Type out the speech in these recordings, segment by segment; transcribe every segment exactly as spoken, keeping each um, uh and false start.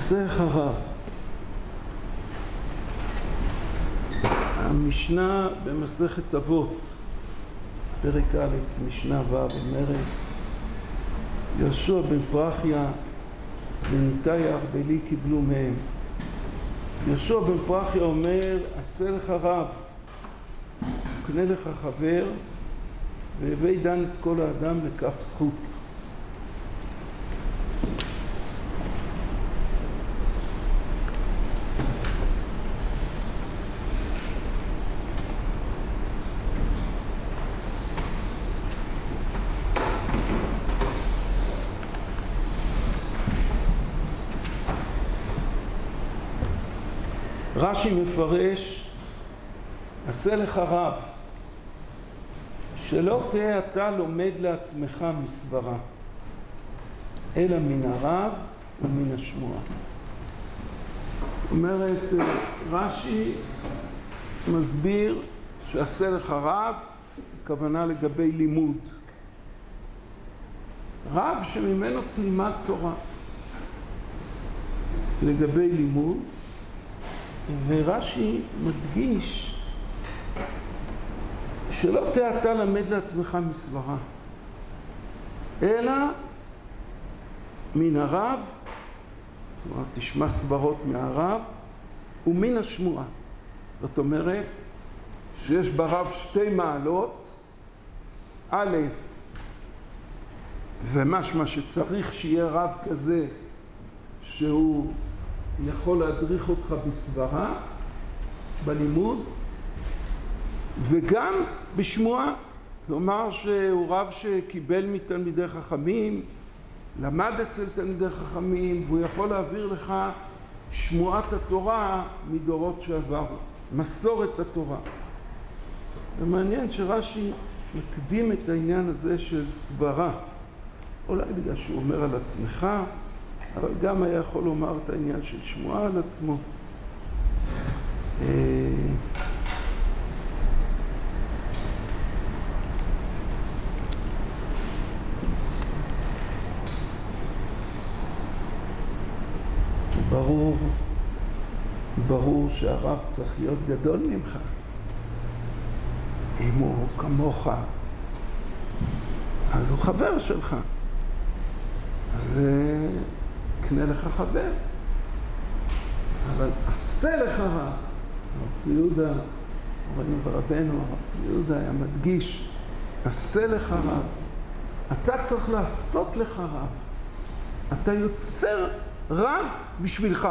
דרך הרב. המשנה במסכת אבות, פרק א', משנה ו', אומרת, יהושע בן פרחיה וניתאי הארבלי קיבלו מהם. יהושע בן פרחיה אומר, עשה לך רב, קנה לך חבר, והווי דן את כל האדם לכף זכות. רש"י מפרש, עשה לך רב, שלא תהיה אתה לומד לעצמך מסברה, אלא מן הרב ומן השמועה. אומרת, רש"י מסביר שעשה לך רב, כוונה לגבי לימוד. רב שממנו תלמד תורה. לגבי לימוד, ורש"י מדגיש שלא תהיה אתה למד לעצמך מסברה, אלא מן הרב, זאת אומרת, תשמע סברות מהרב, ומן השמועה. זאת אומרת, שיש ברב שתי מעלות, א', ומשמע שצריך שיהיה רב כזה שהוא יכול להדריך אותך בסברה, בלימוד, וגם בשמועה. כלומר שהוא רב שקיבל מתלמידי חכמים, למד אצל תלמידי חכמים, והוא יכול להעביר לך שמועת התורה מדורות שעברו, מסורת התורה. זה מעניין שרש"י מקדים את העניין הזה של סברה, אולי בגלל שהוא אומר על עצמך, אבל גם היה יכול לומר את העניין של שמועה על עצמו. ברור, ברור שהרב צריך להיות גדול ממך. אם הוא כמוך, אז הוא חבר שלך. אז קנה לך חבר. אבל עשה לך רב. הרב צבי יהודה, ראינו ברבנו, הרב צבי יהודה היה מדגיש, עשה לך רב. אתה צריך לעשות לך רב. אתה יוצר רב בשבילך.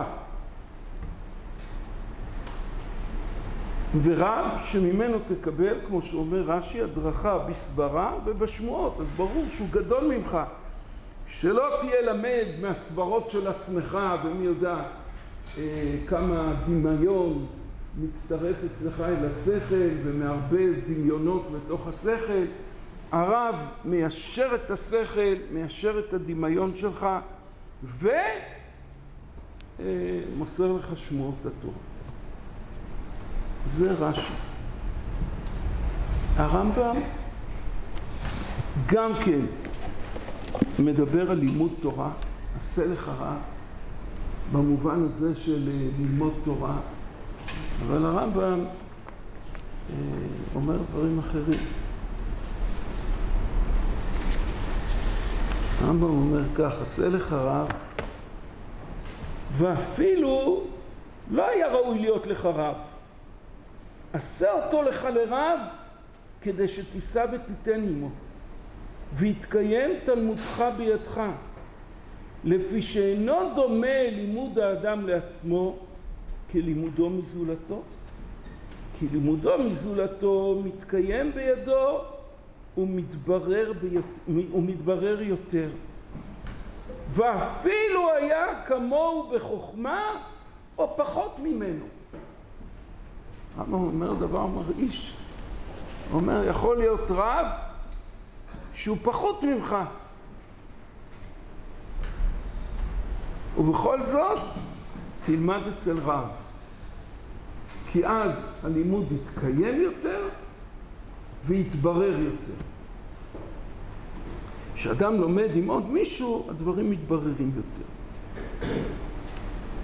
ורב שממנו תקבל, כמו שאומר רש"י, הדרכה בסברה ובשמועות. אז ברור שהוא גדול ממך. שלא תהיה למד מהסברות של עצמך, ומי יודע אה, כמה דמיון מצטרף אצלך אל השכל, ומהרבה דמיונות בתוך השכל. הרב מיישר את השכל, מיישר את הדמיון שלך, ומוסר לך שמועות התורה. זה רש"י. הרמב"ם גם כן מדבר על לימוד תורה, עשה לך רב, במובן הזה של ללמוד תורה, אבל הרמב"ם אומר דברים אחרים. הרמב"ם אומר כך, עשה לך רב, ואפילו לא היה ראוי להיות לך רב. עשה אותו לך לרב, כדי שתישא ותיתן עמו. והתקיים תלמודך בידך, לפי שאינו דומה לימוד האדם לעצמו כלימודו מזולתו. כי לימודו מזולתו מתקיים בידו ומתברר, ביותר, ומתברר יותר. ואפילו היה כמוהו בחוכמה או פחות ממנו. הרמב"ם אומר דבר מרעיש. הוא אומר, יכול להיות רב שהוא פחות ממך. ובכל זאת, תלמד אצל רב. כי אז הלימוד יתקיים יותר ויתברר יותר. כשאדם לומד עם עוד מישהו, הדברים מתבררים יותר.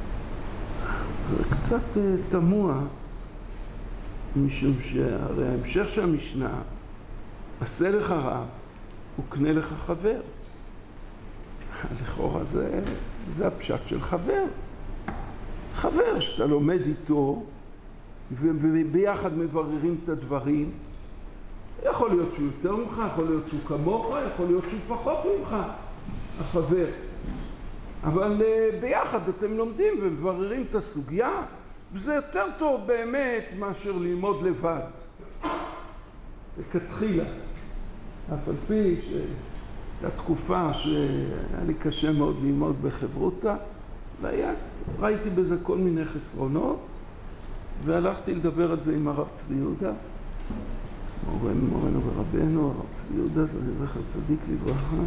זה קצת תמוה, משום שהרי ההמשך של המשנה, עשה לך רב וקנה לך חבר. לכאורה זה, זה הפשט של חבר. חבר שאתה לומד איתו וביחד מבררים את הדברים. יכול להיות שהוא יותר ממך, יכול להיות שהוא כמוך, יכול להיות שהוא פחות ממך, החבר. אבל ביחד אתם לומדים ומבררים את הסוגיה, וזה יותר טוב באמת מאשר ללמוד לבד. וכתחילה, אף על פי שהייתה תקופה שהיה לי קשה מאוד ללמוד בחברותה, והיה, ראיתי בזה כל מיני חסרונות, והלכתי לדבר על זה עם הרב צבי יהודה, מורנו, מורנו ורבנו, הרב צבי יהודה, זכר צדיק לברכה.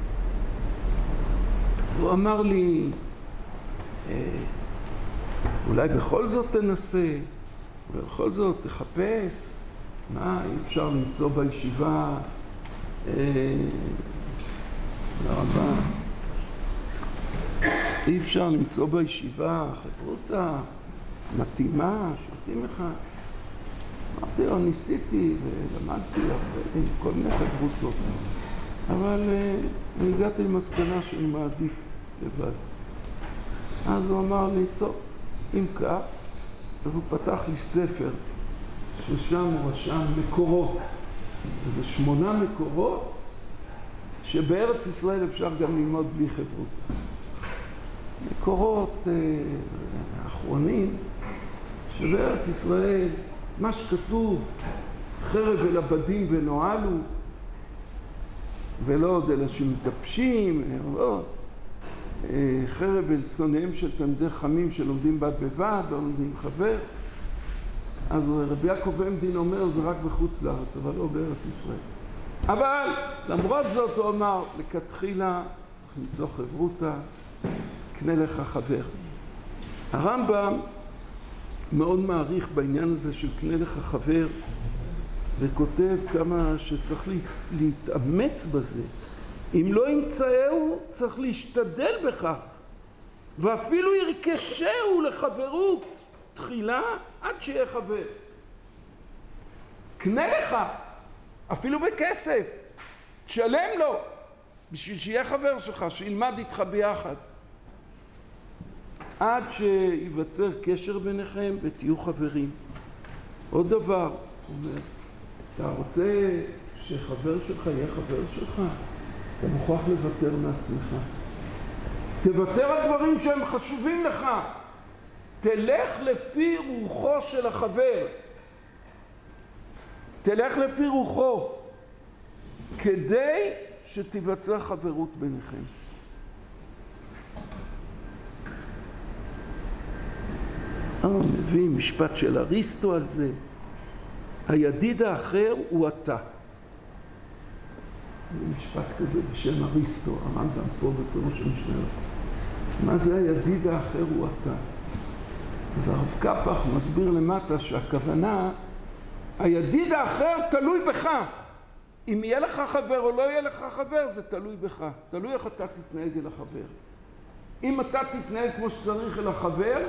הוא אמר לי, אולי בכל זאת תנסה, ובכל זאת תחפש, מה אי אפשר למצוא בישיבה, לרבה, אי אפשר למצוא בישיבה חברותה מתאימה, שמתאים לך. אמרתי לו, ניסיתי ולמדתי עם כל מיני חברותות, אבל אני הגעתי למסקנה שאני מעדיף לבד. אז הוא אמר לי, טוב, אם כך, אז הוא פתח לי ספר ששם הוא רשם מקורות. זה שמונה מקורות שבארץ ישראל אפשר גם ללמוד בלי חברות. מקורות אה, האחרונים שבארץ ישראל מה שכתוב חרב אל הבדים ונועלו, ולא עוד אלא שמתאפשים, לא. חרב אל שונאיהם של תלמידי חכמים שלומדים בד בבד, לא לומדים חבר. אז רבי יעקב עמדין אומר, זה רק בחוץ לארץ, אבל לא בארץ ישראל. אבל למרות זאת הוא אמר, לכתחילה, למצוא חברותה, קנה לך חבר. הרמב"ם מאוד מעריך בעניין הזה של קנה לך חבר, וכותב כמה שצריך להתאמץ בזה. אם לא ימצאהו, צריך להשתדל בכך, ואפילו ירכשהו לחברות תחילה עד שיהיה חבר. קנה לך, אפילו בכסף, תשלם לו, בשביל שיהיה חבר שלך, שילמד איתך ביחד. עד שיווצר קשר ביניכם ותהיו חברים. עוד דבר, אומר, אתה רוצה שחבר שלך יהיה חבר שלך? אתה מוכרח לוותר מעצמך. תוותר על דברים שהם חשובים לך. תלך לפי רוחו של החבר. תלך לפי רוחו. כדי שתיווצר חברות ביניכם. הוא מביא משפט של אריסטו על זה. הידיד האחר הוא אתה. זה משפט כזה בשם אריסטו, הרמב"ם פה בפירוש המשנה. מה זה הידיד האחר הוא אתה? אז הרב קפח מסביר למטה שהכוונה, הידיד האחר תלוי בך. אם יהיה לך חבר או לא יהיה לך חבר, זה תלוי בך. תלוי איך אתה תתנהג אל החבר. אם אתה תתנהג כמו שצריך אל החבר,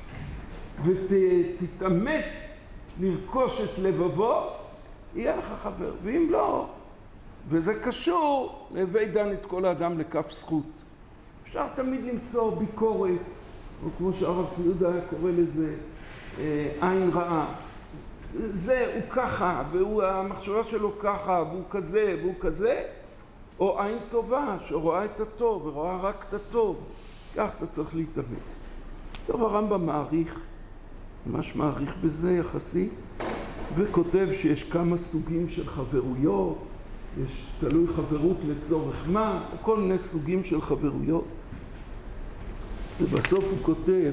ותתאמץ לרכוש את לבבו, יהיה לך חבר. ואם לא, וזה קשור להווי דן את כל האדם לכף זכות. אפשר תמיד למצוא ביקורת, או כמו שהרב צבי יהודה היה קורא לזה, עין רעה. זה הוא ככה, והמחשבה שלו ככה, והוא כזה, והוא כזה, או עין טובה שרואה את הטוב ורואה רק את הטוב. כך אתה צריך להתאמץ. טוב, הרמב"ם מעריך, ממש מעריך בזה יחסי, וכותב שיש כמה סוגים של חברויות, יש תלוי חברות לצורך מה, כל מיני סוגים של חברויות. ובסוף הוא כותב,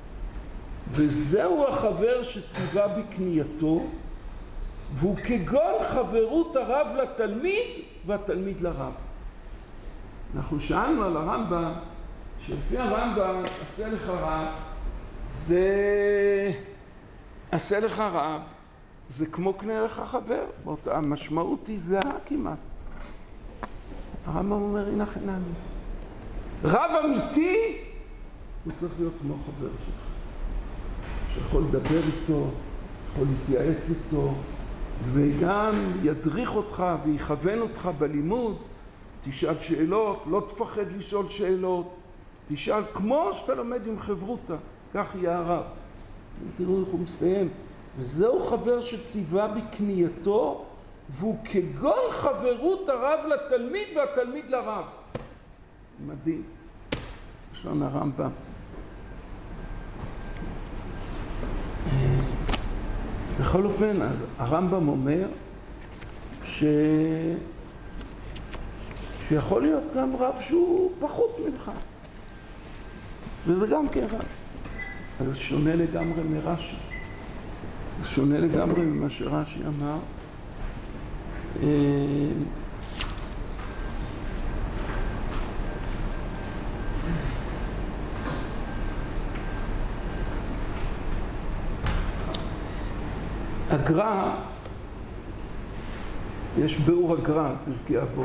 וזהו החבר שציווה בקנייתו, והוא כגון חברות הרב לתלמיד והתלמיד לרב. אנחנו שאלנו על הרמב"ם, שלפי הרמב"ם עשה לך רב, זה עשה לך רב, זה כמו קנה לך חבר, באותה המשמעות היא זהה כמעט. הרמב"ם אומר, הנה חינמי. רב אמיתי, הוא צריך להיות כמו חבר שלך. שיכול לדבר איתו, יכול להתייעץ איתו, וגם ידריך אותך ויכוון אותך בלימוד. תשאל שאלות, לא תפחד לשאול שאלות, תשאל כמו שאתה לומד עם חברותה, כך יהיה הרב. תראו איך הוא מסתיים. וזהו חבר שציווה בקנייתו, והוא כגון חברות הרב לתלמיד והתלמיד לרב. מדהים. יש לנו הרמב"ם. בכל אופן, אז הרמב"ם אומר ש... שיכול להיות גם רב שהוא פחות ממך. וזה גם כן רב. אז זה שונה לגמרי מרש"י. זה שונה לגמרי ממה שרש"י אמר. הגר"א, יש ביאור הגר"א בפרקי אבות.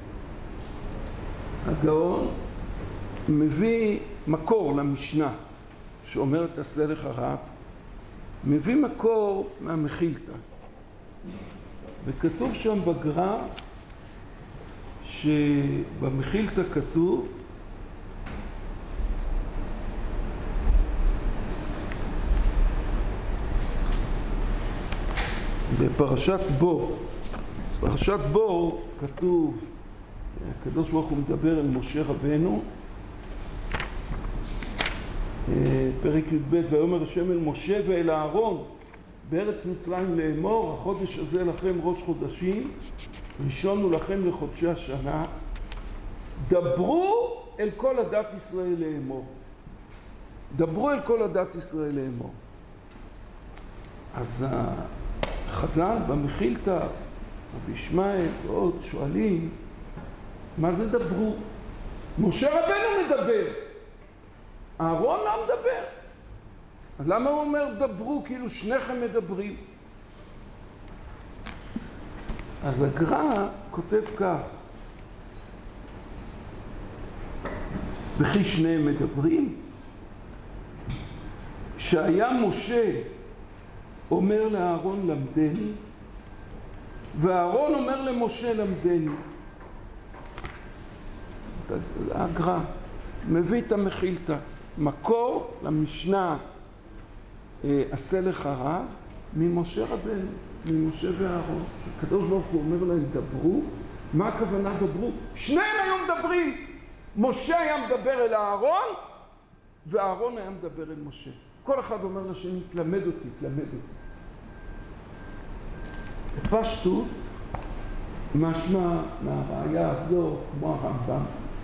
הגאון מביא מקור למשנה שאומרת עשה לך רב, מביא מקור מהמחילתא, וכתוב שם בגר"א שבמחילתא כתוב בפרשת בו, פרשת בו כתוב, הקדוש ברוך הוא מדבר אל משה רבנו, פרק י"ב, ויאמר השם אל משה ואל אהרון בארץ מצרים לאמור, החודש הזה לכם ראש חודשים, ראשון הוא לכם לחודשי השנה, דברו אל כל עדת ישראל לאמור. דברו אל כל עדת ישראל לאמור. אז החז"ל במחילתא, רבי ישמעאל ועוד שואלים, מה זה דברו? משה רבנו מדבר, אהרון לא מדבר. אז למה הוא אומר דברו כאילו שניכם מדברים? אז הגר"א כותב כך, וכי שניהם מדברים, שהיה משה אומר לאהרון למדני, ואהרון אומר למשה למדני. הגר"א מביא את המחילתא, מקור למשנה עשה לך רב ממשה רבנו, ממשה ואהרון, שקדוש ברוך הוא אומר להם דברו. מה הכוונה דברו? שניהם היו מדברים. משה היה מדבר אל אהרון ואהרון היה מדבר אל משה. כל אחד אומר לשני תלמד אותי, תלמד אותי. בפשטות משמע מהראיה הזו כמו הרמב"ם,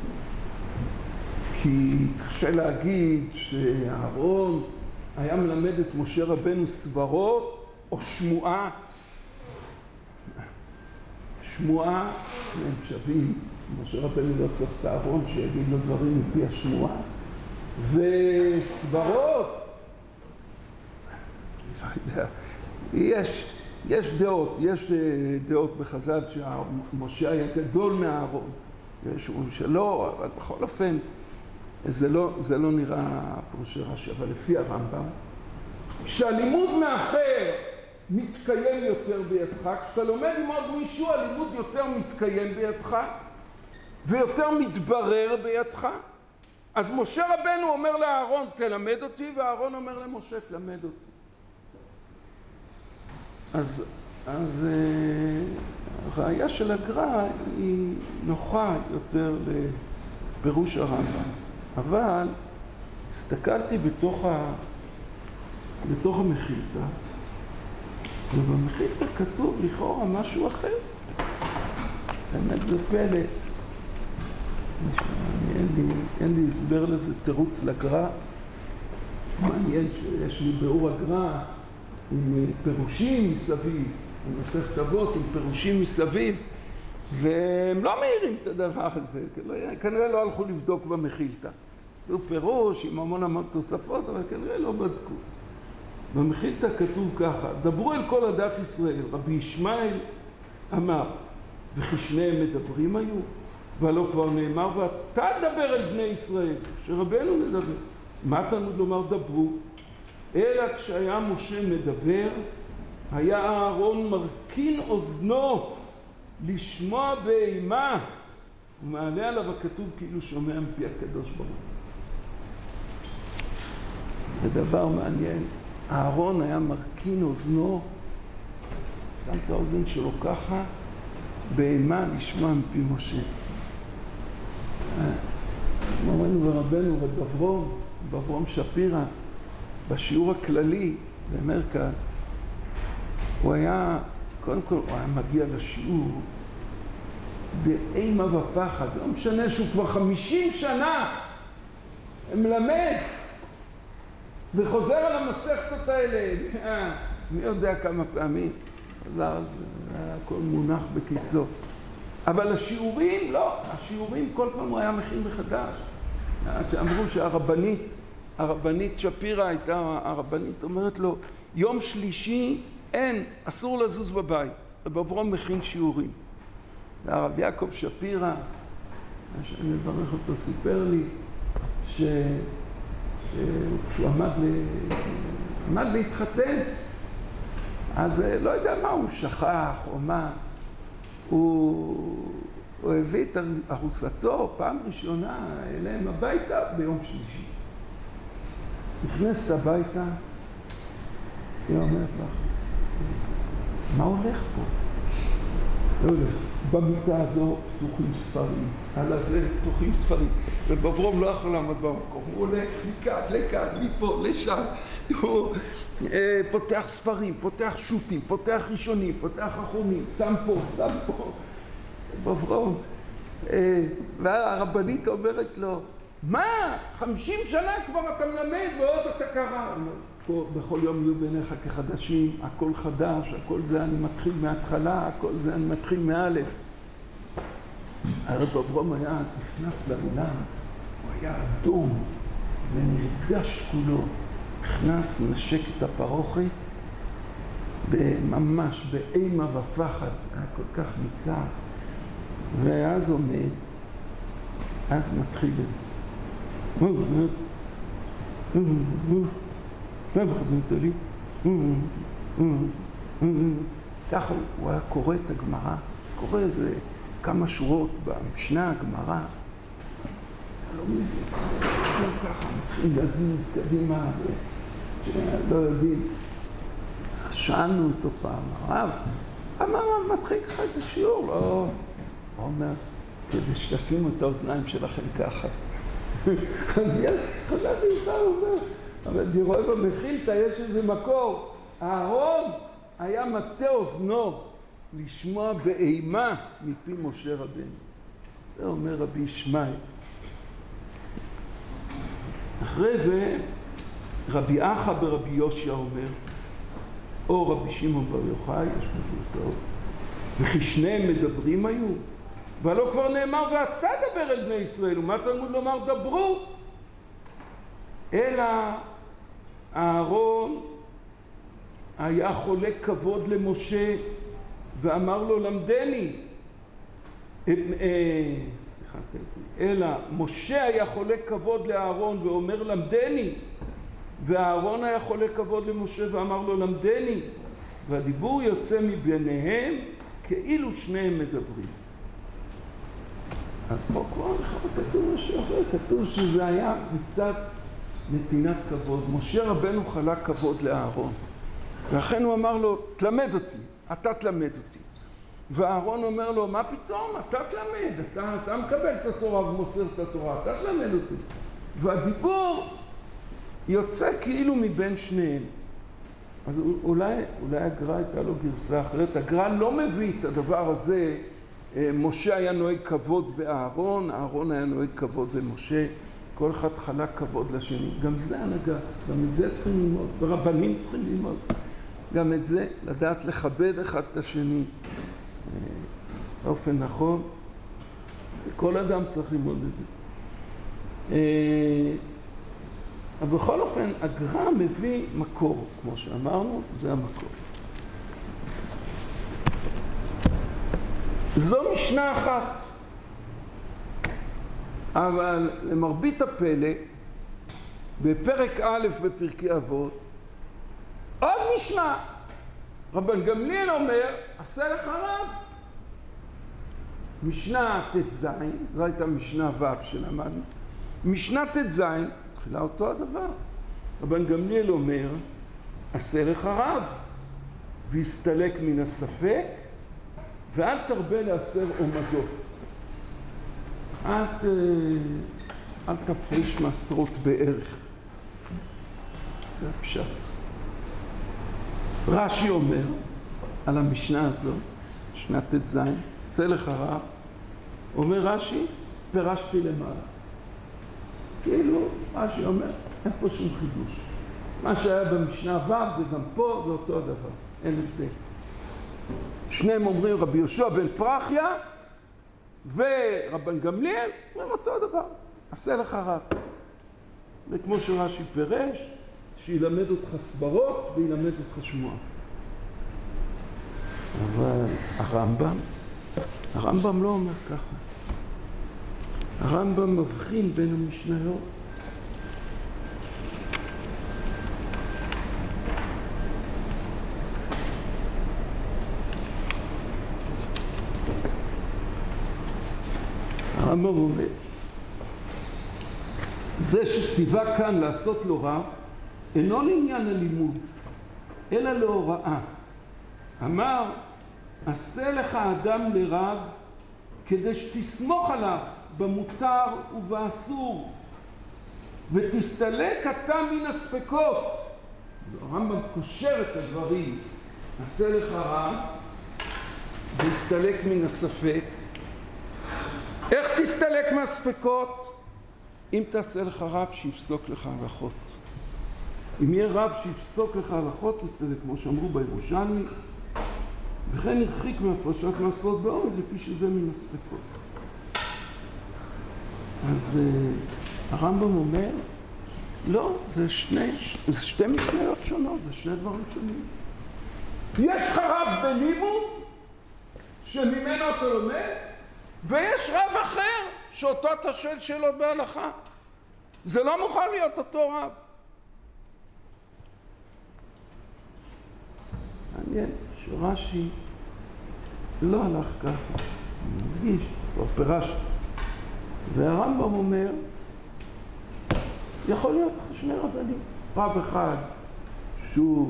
כי קשה להגיד שאהרון היה מלמד את משה רבנו סברות או שמועה. שמועה, הם שווים, משה רבנו לא צריך את אהרון שיגיד לו דברים מפי השמועה. וסברות, לא יודע, יש, יש דעות, יש דעות בחז"ל שמשה היה גדול מאהרון. יש אומרים שלא, אבל בכל אופן, זה לא, זה לא נראה פרושי רש"י, אבל לפי הרמב"ם, כשהלימוד מאחר מתקיים יותר בידך, כשאתה לומד עם עוד מישהו, הלימוד יותר מתקיים בידך, ויותר מתברר בידך. אז משה רבנו אומר לאהרון, תלמד אותי, ואהרון אומר למשה, תלמד אותי. אז, אז הראיה של הגר"א היא נוחה יותר לפירוש הרמב"ם. אבל הסתכלתי בתוך, ה... בתוך המחילתא, ובמחילתא כתוב לכאורה משהו אחר. באמת זה פלא. אין לי, אין לי הסבר לזה תירוץ לגר"א. מעניין שיש לי ביאור הגר"א עם פירושים מסביב, עם מסכת אבות עם פירושים מסביב, והם לא מהירים את הדבר הזה, כנראה לא הלכו לבדוק במחילתא. זה פירוש עם המון המון תוספות, אבל כנראה לא בדקו. במחילתא כתוב ככה, דברו אל כל עדת ישראל, רבי ישמעאל אמר, וכי שניהם מדברים היו, והלא כבר נאמר, ואתה דבר אל בני ישראל, שרבנו מדבר. מה תנו לומר דברו? אלא כשהיה משה מדבר, היה אהרון מרכין אוזנו לשמוע באימה, ומעלה עליו הכתוב כאילו שומע מפי הקדוש ברוך הוא. זה דבר מעניין. אהרון היה מרכין אוזנו, שם את האוזן שלו ככה, באימה לשמוע מפי משה. אמרנו ברבנו רב אברום, רב אברום שפירא, בשיעור הכללי במרכז, הוא היה, קודם כל הוא היה מגיע לשיעור באימה ופחד. זה לא משנה שהוא כבר חמישים שנה מלמד וחוזר על המסכתות האלה. מי יודע כמה פעמים חזר על זה, היה הכל מונח בכיסו. אבל השיעורים, לא, השיעורים כל פעם הוא היה מכין מחדש. אמרו שהרבנית, הרבנית שפירא הייתה, הרבנית אומרת לו, יום שלישי אין, אסור לזוז בבית. רב אברום מכין שיעורים. והרב יעקב שפירא, שאני מברך אותו, סיפר לי ש... כשהוא עמד, ל... עמד להתחתן, אז לא יודע מה, הוא שכח או מה, הוא, הוא הביא את ארוסתו פעם ראשונה אליהם הביתה ביום שלישי. נכנס הביתה, היא אומרת לך, מה הולך פה? לא הולך. במיטה הזו פתוחים ספרים, על הזה פתוחים ספרים. רב אברום לא יכול לעמוד במקום, הוא הולך מכאן, לכאן, מפה, לשם. הוא אה, פותח ספרים, פותח שוטים, פותח ראשונים, פותח אחרונים, שם פה, שם פה. רב אברום, אה, והרבנית אומרת לו, מה? חמישים שנה כבר אתה מלמד ועוד אתה קרא. פה בכל יום יהיו בעיניך כחדשים, הכל חדש, הכל זה אני מתחיל מההתחלה, הכל זה אני מתחיל מאלף. הרב אברום היה נכנס לאולם, הוא היה אדום ונרגש כולו, נכנס לנשק את הפרוכת, ממש באימה ופחד, היה כל כך ניכר, ואז עומד, אז מתחיל ככה הוא היה קורא את הגמרא, קורא איזה כמה שורות במשנה הגמרא, לא מבין, ככה מתחיל להזיז קדימה, לא יודעים. שאלנו אותו פעם, הרב, מה מתחיל ככה את השיעור? לא, הוא אומר, כדי שתשימו את האוזניים שלכם ככה. אז יש, חזרתי איתה, הוא אומר, אבל אני רואה במחילתא יש איזה מקור. אהרון היה מטה אוזנו לשמוע באימה מפי משה רבנו. זה אומר רבי ישמעאל. אחרי זה רבי אחא ברבי יושע אומר, או רבי שמעון בר יוחאי, יש מגרסאות, וכי שניהם מדברים היו, ולא כבר נאמר ואתה דבר אל בני ישראל, ומה תלמוד לומר דברו? אלא אהרון היה חולה כבוד למשה ואמר לו למדני. סליחה, אלא משה היה חולה כבוד לאהרון ואומר למדני, ואהרון היה חולה כבוד למשה ואמר לו למדני, והדיבור יוצא מביניהם כאילו שניהם מדברים. אז פה כבר כתוב משהו אחר, כתוב שזה היה מצד נתינת כבוד. משה רבנו חלה כבוד לאהרון, ואכן הוא אמר לו, תלמד אותי, אתה תלמד אותי. ואהרון אומר לו, מה פתאום? אתה תלמד, אתה, אתה מקבל את התורה ומוסר את התורה, אתה תלמד אותי. והדיבור יוצא כאילו מבין שניהם. אז אולי, אולי הגר"א הייתה לו גרסה אחרת. הגר"א לא מביא את הדבר הזה, משה היה נוהג כבוד באהרון, אהרון היה נוהג כבוד במשה, כל אחד חלק כבוד לשני. גם זה הנהגה, גם את זה צריכים ללמוד, ורבנים צריכים ללמוד. גם את זה, לדעת לכבד אחד את השני באופן נכון. כל אדם צריך ללמוד את זה. אבל בכל אופן, הגר"א מביא מקור, כמו שאמרנו, זה המקור. זו משנה אחת. אבל למרבית הפלא, בפרק א' בפרקי אבות, משנה. רבן גמליאל אומר, עשה לך רב. משנה תז, זו הייתה משנה ו' שלמדנו. משנה תז, תחילה אותו הדבר. רבן גמליאל אומר, עשה לך רב, והסתלק מן הספק, ואל תרבה לעשר עומדות. את, אל תפריש מעשרות בערך. זה הפשט. רש"י אומר על המשנה הזאת, משנה תז, עשה לך רב, אומר רש"י, פירשתי למעלה. כאילו, רש"י אומר, אין פה שום חידוש. מה שהיה במשנה ו' זה גם פה, זה אותו הדבר. אין הבדל. שניהם אומרים רבי יהושע בן פרחיה ורבן גמליאל, אומרים אותו הדבר. עשה לך רב. וכמו שרש"י פירש, שילמד אותך סברות וילמד אותך שמועה. אבל הרמב"ם, הרמב"ם לא אומר ככה. הרמב"ם מבחין בין המשניות. הרמב"ם אומר, זה שציווה כאן לעשות לו רב, אינו לעניין הלימוד, אלא להוראה. אמר, עשה לך אדם לרב, כדי שתסמוך עליו במותר ובאסור, ותסתלק אתה מן הספקות. הרמב"ם קושר את הדברים, עשה לך רב, והסתלק מן הספק. איך תסתלק מהספקות? אם תעשה לך רב שיפסוק לך הלכות. אם יהיה רב שיפסוק לך הלכות, תסתלק, כמו שאמרו בירושלמי, וכן הרחיק מהפרשת מעשרות בעומד, לפי שזה מן הספקות. אז uh, הרמב"ם אומר, לא, זה, שני, זה שתי משניות שונות, זה שני דברים שונים. יש לך רב בלימוד, שממנו אתה לומד, ויש רב אחר, שאותו אתה שואל שאלות בהלכה. זה לא מוכן להיות אותו רב. מעניין שרש"י לא הלך ככה, הוא מדגיש, הוא פירש. והרמב"ם אומר, יכול להיות שני רבנים. רב אחד שהוא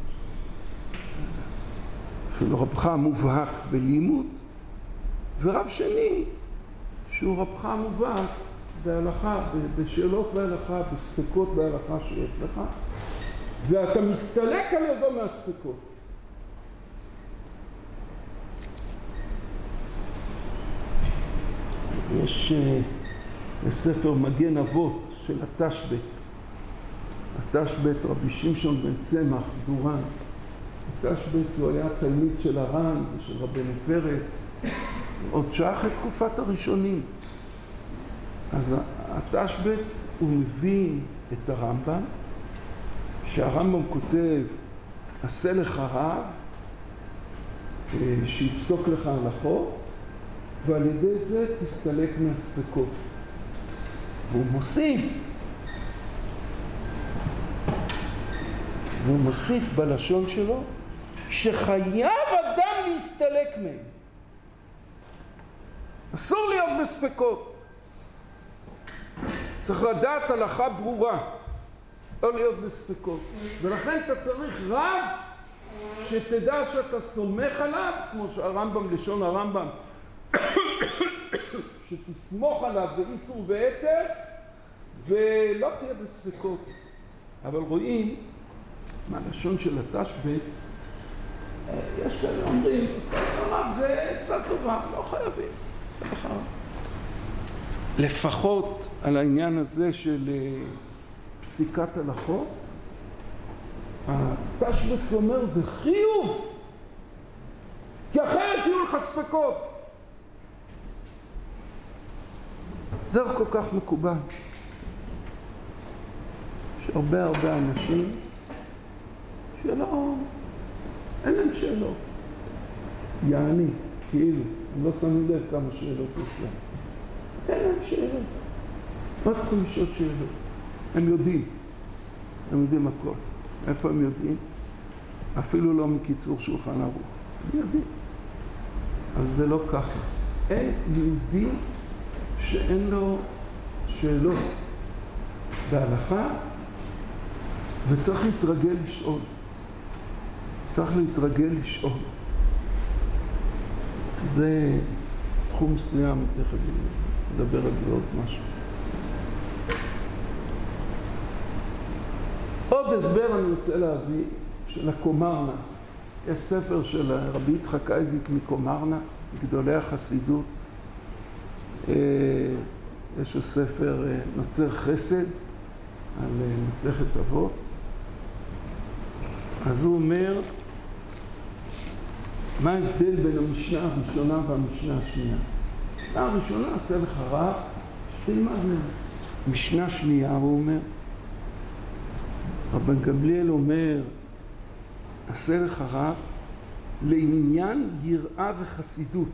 אפילו רבך מובהק בלימוד, ורב שני שהוא רבך מובהק בהלכה, בשאלות בהלכה, בספקות בהלכה שיש לך, ואתה מסתלק על ידו מהספקות. יש ספר מגן אבות של התשבץ. התשבץ, רבי שמשון בן צמח, דורן. התשבץ הוא היה תלמיד של הר"ן ושל רבנו פרץ, עוד שייך את תקופת הראשונים. אז התשבץ הוא מבין את הרמב"ם, שהרמב"ם כותב, עשה לך רב, שיפסוק לך הלכות, ועל ידי זה תסתלק מהספקות. והוא מוסיף, והוא מוסיף בלשון שלו, שחייב אדם להסתלק מהם. אסור להיות בספקות. צריך לדעת הלכה ברורה, לא להיות בספקות. ולכן אתה צריך רב שתדע שאתה סומך עליו, כמו שהרמב"ם, לשון הרמב"ם, שתסמוך עליו באיסור ויתר, ולא תהיה בספקות. אבל רואים, מהלשון של התשבץ, יש כאלה אומרים, עשה לך רב, זה עצה טובה, לא חייבים. עשה לך רב. לפחות על העניין הזה של פסיקת הלכות, התשבץ אומר, זה חיוב, כי אחרת יהיו לך ספקות. זה כל כך מקובל. יש הרבה הרבה אנשים שלא, אין להם שאלות. יעני, כאילו, הם לא שמים לב כמה שאלות יש להם. אין להם שאלות. לא צריכים לשאול שאלות. הם יודעים. הם יודעים הכל. איפה הם יודעים? אפילו לא מקיצור שולחן ערוך. מיידי. אז זה לא ככה. אין יהודי שאין לו שאלות בהלכה, וצריך להתרגל לשאול. צריך להתרגל לשאול. זה תחום מסוים, תכף נדבר על זה עוד משהו. עוד הסבר אני רוצה להביא של הקומרנה. יש ספר של רבי יצחק אייזיק מקומרנה, גדולי החסידות. יש לו ספר נוצר חסד על מסכת אבות. אז הוא אומר, מה ההבדל בין המשנה הראשונה והמשנה השנייה? המשנה הראשונה עשה לך רב, שתלמד ממנו. משנה שנייה, הוא אומר, רבן גמליאל אומר, עשה לך רב לעניין יראה וחסידות.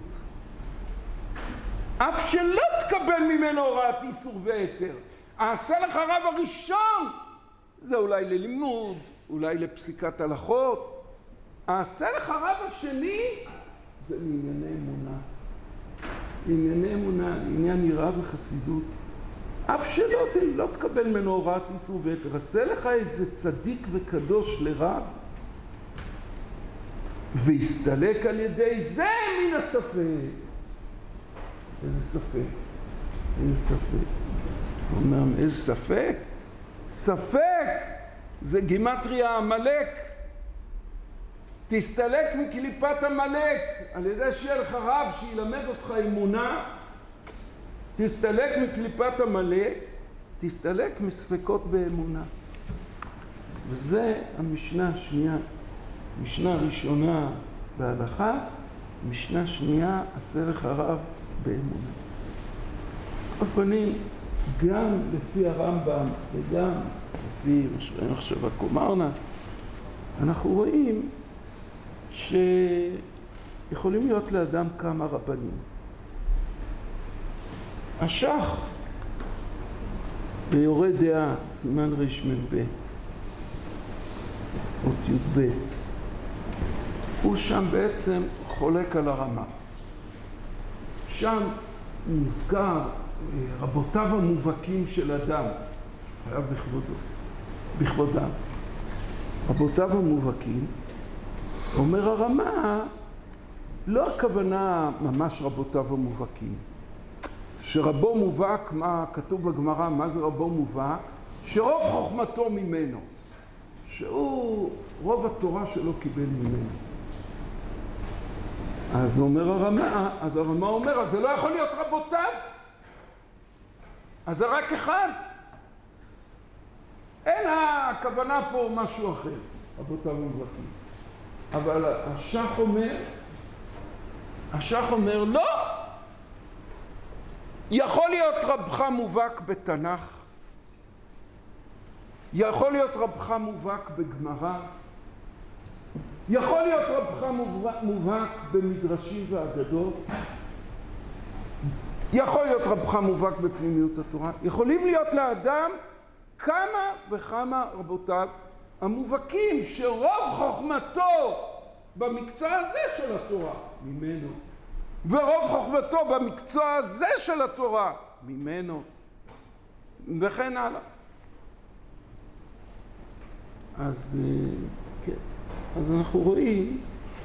אף שלא תקבל ממנו הוראת איסור והיתר. העשה לך רב הראשון, זה אולי ללימוד, אולי לפסיקת הלכות. העשה לך רב השני, זה לענייני אמונה. לענייני אמונה, לעניין יראה וחסידות. אף שלא לא תקבל ממנו הוראת איסור והיתר. עשה לך איזה צדיק וקדוש לרב, והסתלק על ידי זה מן הספק. איזה ספק? איזה ספק? הוא אומר, איזה ספק? ספק! זה גימטריה המלאק. תסתלק מקליפת המלאק, על ידי שיהיה לך רב שילמד אותך אמונה, תסתלק מקליפת המלאק, תסתלק מספקות באמונה. וזה המשנה השנייה. משנה ראשונה בהלכה, משנה שנייה עשה לך רב באמונה. על פנים, גם לפי הרמב"ם וגם לפי מה שראינו עכשיו הקומרנה, אנחנו רואים שיכולים להיות לאדם כמה רבנים. השח ביורה דעה, סימן רמ"ב, אות י"ב, הוא שם בעצם חולק על הרמה. שם מוזכר רבותיו המובהקים של אדם, היה בכבודו, בכבודם. רבותיו המובהקים, אומר הרמה, לא הכוונה ממש רבותיו המובהקים. שרבו מובהק, מה כתוב בגמרא, מה זה רבו מובהק? שרוב חוכמתו ממנו. שהוא רוב התורה שלו קיבל ממנו. אז אומר הרמה, אז הרמה אומר, אז זה לא יכול להיות רבותיו. אז זה רק אחד. אין הכוונה פה משהו אחר, רבותיו המובהקים. אבל השח אומר, השח אומר, לא! יכול להיות רבך מובהק בתנ"ך, יכול להיות רבך מובהק בגמרא, יכול להיות רבך מובהק במדרשים ואגדות, יכול להיות רבך מובהק בפנימיות התורה, יכולים להיות לאדם כמה וכמה רבותיו המובהקים שרוב חוכמתו במקצוע הזה של התורה ממנו, ורוב חוכמתו במקצוע הזה של התורה ממנו, וכן הלאה. אז כן, אז אנחנו רואים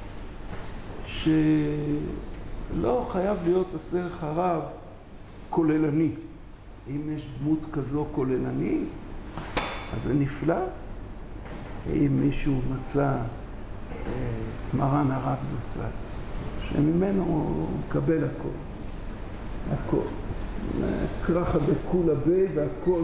שלא חייב להיות עשה לך רב כוללני. אם יש דמות כזו כוללנית, אז זה נפלא. אם מישהו מצא מרן הרב זצ"ל, שממנו הוא מקבל הכל, הכל. כרחה בכולה בי והכל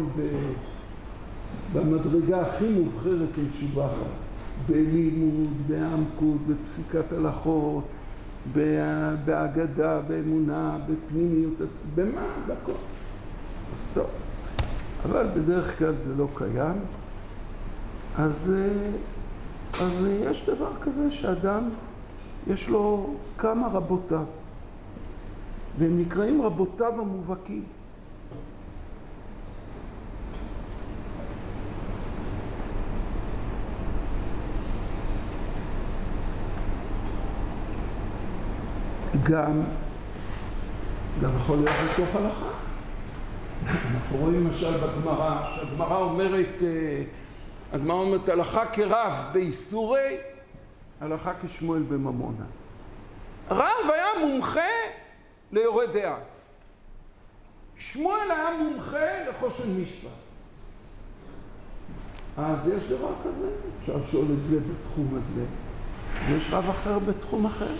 במדרגה הכי מובחרת ומשובחת. בלימוד, בעמקות, בפסיקת הלכות, בהגדה, באמונה, בפנימיות, במה? בכל. אז טוב. אבל בדרך כלל זה לא קיים. אז, אז יש דבר כזה שאדם יש לו כמה רבותיו, והם נקראים רבותיו המובהקים. גם, גם יכול להיות בתוך הלכה. אנחנו רואים למשל בגמרא, שהגמרא אומרת, הגמרא אומרת הלכה כרב באיסורי, הלכה כשמואל בממונה. רב היה מומחה ליורד דעה. שמואל היה מומחה לחושן משפט. אז יש דבר כזה, אפשר לשאול את זה בתחום הזה. ויש רב אחר בתחום אחר.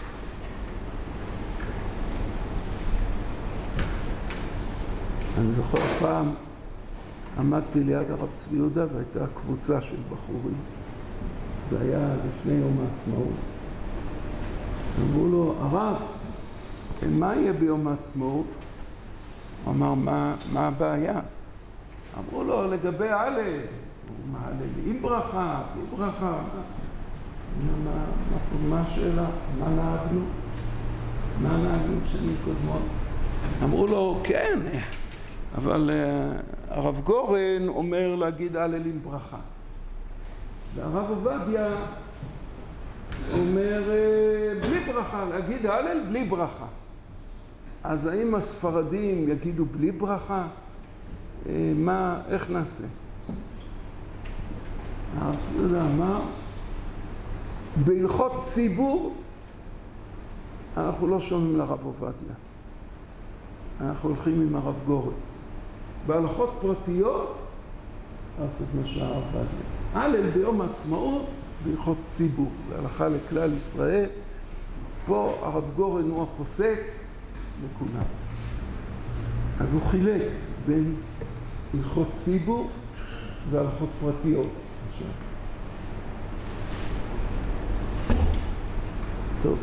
אני זוכר פעם, עמדתי ליד הרב צבי יהודה והייתה קבוצה של בחורים. זה היה לפני יום העצמאות. אמרו לו, הרב, מה יהיה ביום העצמאות? הוא אמר, מה, מה הבעיה? אמרו לו, לגבי הלל, הוא מעלה לי עם ברכה, בלי ברכה. מה, מה, מה השאלה? מה נהגנו? מה נהגנו בשנים קודמות? אמרו לו, כן, אבל uh, הרב גורן אומר להגיד הלל עם ברכה. והרב עובדיה אומר uh, בלי ברכה, להגיד הלל בלי ברכה. אז האם הספרדים יגידו בלי ברכה? Uh, מה, איך נעשה? הרב צבי אמר, בהלכות ציבור אנחנו לא שומעים לרב עובדיה. אנחנו הולכים עם הרב גורן. בהלכות פרטיות, לעשות מה שהרב עובדיה. הלל ביום העצמאות, בהלכות ציבור, להלכה לכלל ישראל. פה הרב גורן הוא הפוסק לכולם. אז הוא חילק בין הלכות ציבור והלכות פרטיות. טוב.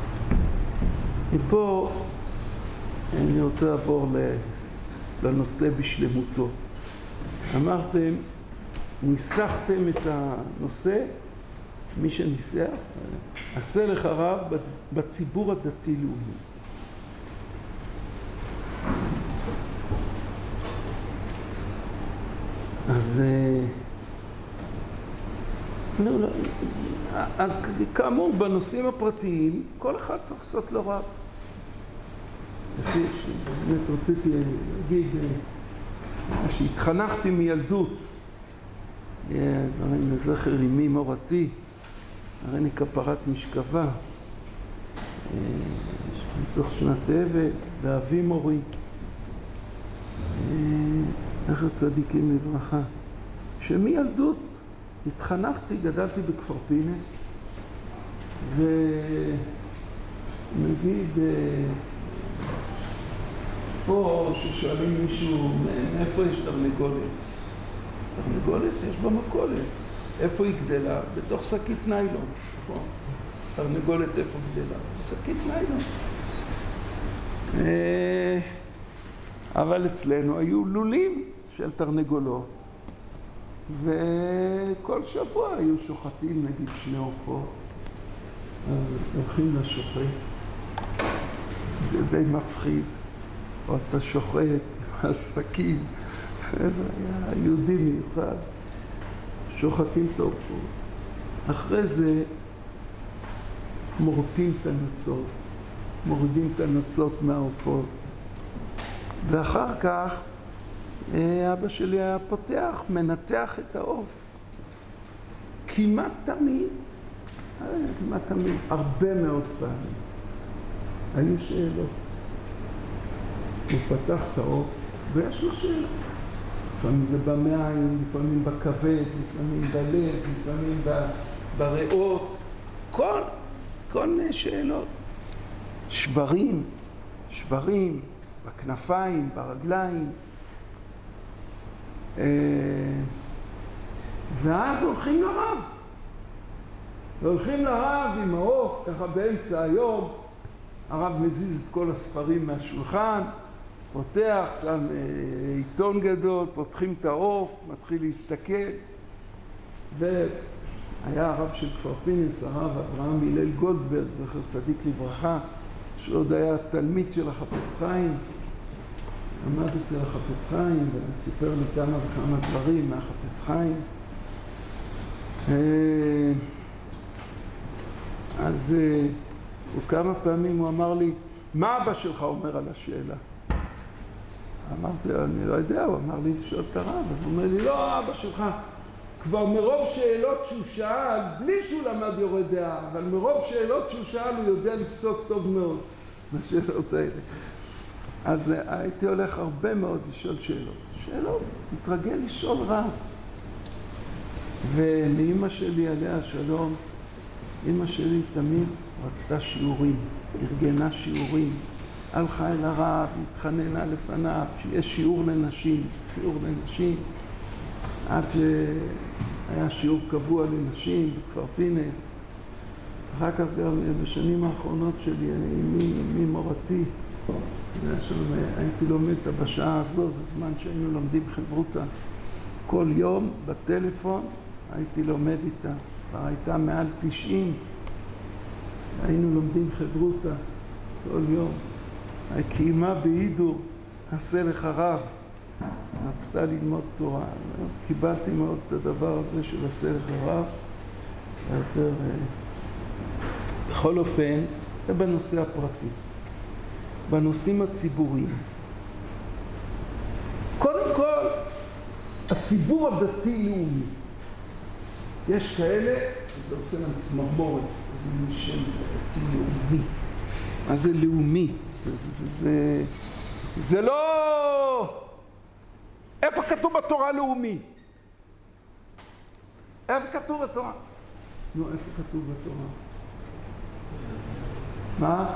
ופה אני רוצה לעבור לנושא בשלמותו. אמרתם, ניסחתם את הנושא, מי שניסח, עשה לך רב בציבור הדתי-לאומי. אז, לא, לא, אז כאמור, בנושאים הפרטיים, כל אחד צריך לעשות לו רב. באמת רציתי להגיד שהתחנכתי מילדות, דברים לזכר אמי מורתי, הרי אני כפרת משכבה, מתוך שנת אבל, ואבי מורי, איך צדיקים לברכה, שמילדות התחנכתי, גדלתי בכפר פינס, ונגיד פה ששואלים מישהו, מאיפה יש תרנגולת? תרנגולת יש במכולת. איפה היא גדלה? בתוך שקית ניילון, נכון? תרנגולת איפה גדלה? שקית ניילון. אבל אצלנו היו לולים של תרנגולות, וכל שבוע היו שוחטים נגיד שני עופות, אז הולכים לשוחט, זה די מפחיד, או אתה שוחט עם הסכין, זה היה יהודי מיוחד, שוחטים את העופות, אחרי זה מורטים את הנצות, מורידים את הנצות מהעופות, ואחר כך אבא שלי היה פותח, מנתח את העוף. כמעט תמיד, כמעט תמיד, הרבה מאוד פעמים. היו שאלות. הוא פתח את העוף, ויש לו שאלות. לפעמים זה במעיים, לפעמים בכבד, לפעמים בלב, לפעמים בריאות. כל, כל מיני שאלות. שברים, שברים, בכנפיים, ברגליים. ואז הולכים לרב. והולכים לרב עם העוף, ככה באמצע היום, הרב מזיז את כל הספרים מהשולחן, פותח, שם עיתון גדול, פותחים את העוף, מתחיל להסתכל. והיה הרב של כפר פינס, הרב אברהם הלל גולדברג, זכר צדיק לברכה, שעוד היה תלמיד של החפץ חיים. עמד אצל החפץ חיים וסיפר לי כמה וכמה דברים מהחפץ חיים. אז וכמה פעמים הוא אמר לי, מה אבא שלך אומר על השאלה? אמרתי, אני לא יודע, הוא אמר לי לשאול את הרב, אז הוא אומר לי, לא, אבא שלך, כבר מרוב שאלות שהוא שאל, בלי שהוא למד יורה דעה, אבל מרוב שאלות שהוא שאל, הוא יודע לפסוק טוב מאוד בשאלות האלה. אז הייתי הולך הרבה מאוד לשאול שאלות. שאלות, מתרגל לשאול רב. ולאמא שלי, עליה שלום, אמא שלי תמיד רצתה שיעורים, ארגנה שיעורים. הלכה אל הרב, התחננה לפניו, שיש שיעור לנשים, שיעור לנשים, עד שהיה שיעור קבוע לנשים בכפר פינס. אחר כך גם בשנים האחרונות שלי, ממורתי, הייתי לומד בשעה הזו, זה זמן שהיינו לומדים חברותה. כל יום בטלפון הייתי לומד איתה, כבר הייתה מעל תשעים, היינו לומדים חברותה כל יום. קיימה בהידור, עשה לך רב, רצתה ללמוד תורה. קיבלתי מאוד את הדבר הזה של עשה לך רב. יותר, בכל אופן, זה בנושא הפרטי. בנושאים הציבוריים. קודם כל, הציבור הדתי-לאומי. יש כאלה, זה עושה להם צמרמורת, זה מין שם, זה דתי-לאומי. מה זה לאומי? זה, זה, זה, זה, זה לא... איפה כתוב בתורה לאומי? איפה כתוב בתורה? נו, איפה כתוב בתורה? מה?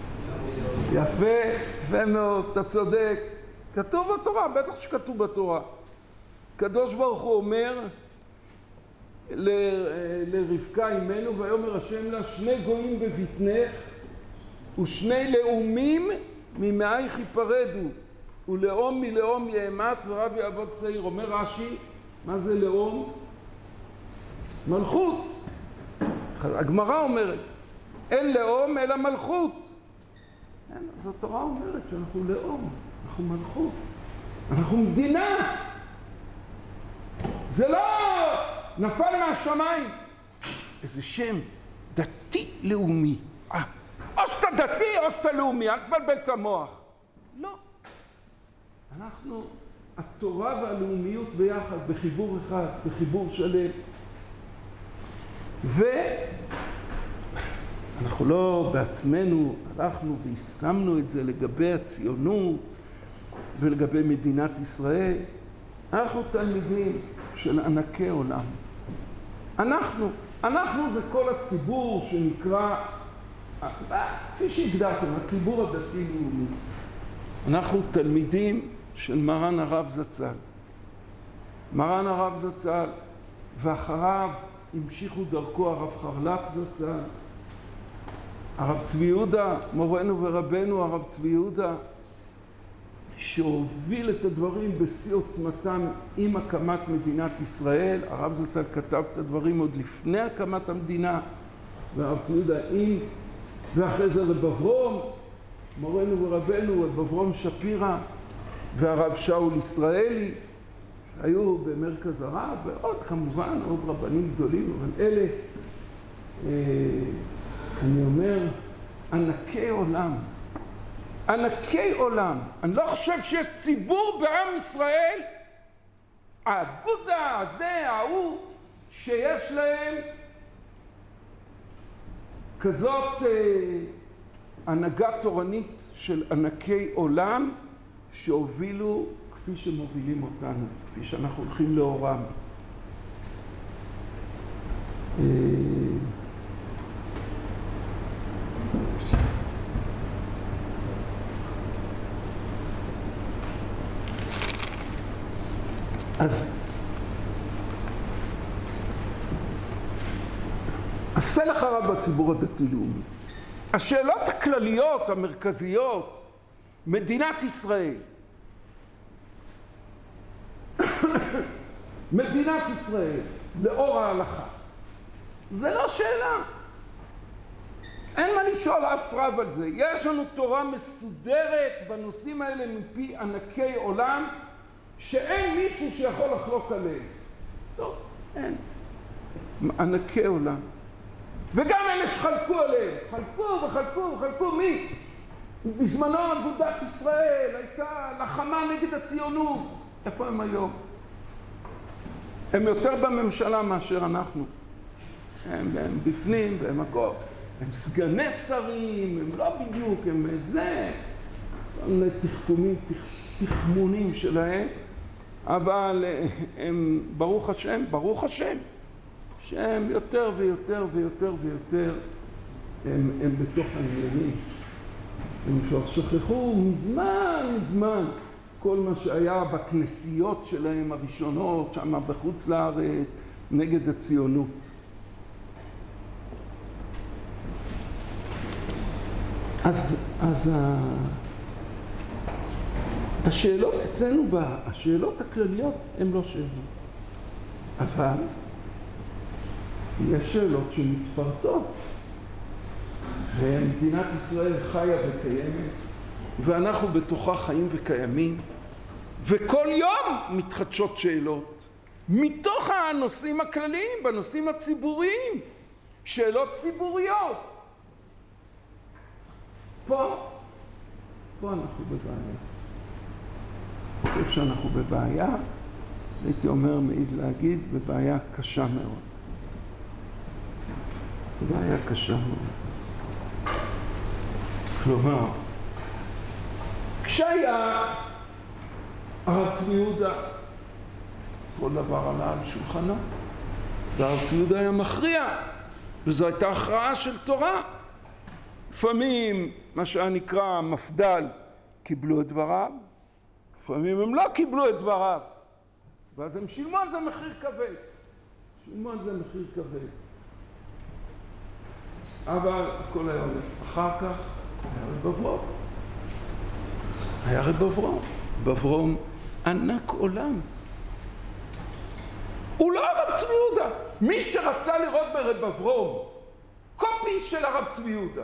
יפה, יפה מאוד, אתה צודק. כתוב בתורה, בטח שכתוב בתורה. קדוש ברוך הוא אומר ל, לרבקה אמנו, ויאמר השם לה, שני גויים בבטנך, ושני לאומים ממאייך ייפרדו, ולאום מלאום יאמץ ורב יעבוד צעיר. אומר רש"י, מה זה לאום? מלכות. הגמרא אומרת, אין לאום אלא מלכות. אז התורה אומרת שאנחנו לאום, אנחנו מלכות, אנחנו מדינה. זה לא נפל מהשמיים. איזה שם דתי לאומי. אה, או שאתה דתי או שאתה לאומי, אל תבלבל את המוח. לא. אנחנו, התורה והלאומיות ביחד, בחיבור אחד, בחיבור שלם. ואנחנו לא בעצמנו הלכנו והשמנו את זה לגבי הציונות ולגבי מדינת ישראל. אנחנו תלמידים של ענקי עולם. אנחנו, אנחנו זה כל הציבור שנקרא, כפי שהגדרתם, הציבור הדתי-לאומי. אנחנו תלמידים של מרן הרב זצ"ל. מרן הרב זצ"ל, ואחריו המשיכו דרכו הרב חרל"פ זצ"ל, הרב צבי יהודה, מורנו ורבנו הרב צבי יהודה, שהוביל את הדברים בשיא עוצמתם עם הקמת מדינת ישראל. הרב זצ"ל כתב את הדברים עוד לפני הקמת המדינה, והרב צבי יהודה עם, ואחרי זה רב אברום, מורנו ורבנו, רב אברום שפירא, והרב שאול ישראלי, היו במרכז הרב, ועוד כמובן עוד רבנים גדולים, אבל אלה, אה, אני אומר, ענקי עולם. ענקי עולם. אני לא חושב שיש ציבור בעם ישראל, האגודה הזה, ההוא, שיש להם כזאת אה, הנהגה תורנית של ענקי עולם שהובילו כפי שמובילים אותנו, כפי שאנחנו הולכים לאורם. אה... אז עשה לך רב בציבור הדתי-לאומי. השאלות הכלליות, המרכזיות, מדינת ישראל. מדינת ישראל, לאור ההלכה. זה לא שאלה. אין מה לשאול אף רב על זה. יש לנו תורה מסודרת בנושאים האלה מפי ענקי עולם, שאין מישהו שיכול לחלוק עליהם. טוב, אין. ענקי עולם. וגם אלה שחלקו עליהם, חלקו וחלקו וחלקו. מי? בזמנו אגודת ישראל הייתה לחמה נגד הציונות. איפה הם היום? הם יותר בממשלה מאשר אנחנו. הם, הם בפנים, והם הכל. הם סגני שרים, הם לא בדיוק, הם זה. הם תחכומים, תחמונים שלהם. אבל הם, ברוך השם, ברוך השם, שהם יותר ויותר ויותר ויותר, הם, הם בתוך העניינים. הם שכחו מזמן, מזמן, כל מה שהיה בכנסיות שלהם הראשונות, שם בחוץ לארץ, נגד הציונות. אז, אז ה... השאלות אצלנו, השאלות הכלליות הן לא שאלות. אבל יש שאלות שמתפרטות. ומדינת ישראל חיה וקיימת, ואנחנו בתוכה חיים וקיימים, וכל יום מתחדשות שאלות. מתוך הנושאים הכלליים, בנושאים הציבוריים, שאלות ציבוריות. פה, פה אנחנו בבעיה. אני חושב שאנחנו בבעיה, הייתי אומר, מעיז להגיד, בבעיה קשה מאוד. בבעיה קשה מאוד. כלומר, כשהיה הרב צבי יהודה, כל דבר עלה על שולחנו, והרב צבי יהודה היה מכריע, וזו הייתה הכרעה של תורה. לפעמים, מה שהיה נקרא מפד"ל, קיבלו את דבריו, לפעמים הם לא קיבלו את דבריו, ואז הם שילמו על זה מחיר כבד. שילמו על זה מחיר כבד. אבל הכל היה הולך. אחר כך היה רב אברום. היה רב אברום. אברום ענק עולם. הוא לא הרב צבי יהודה. מי שרצה לראות ברב אברום קופי של הרב צבי יהודה,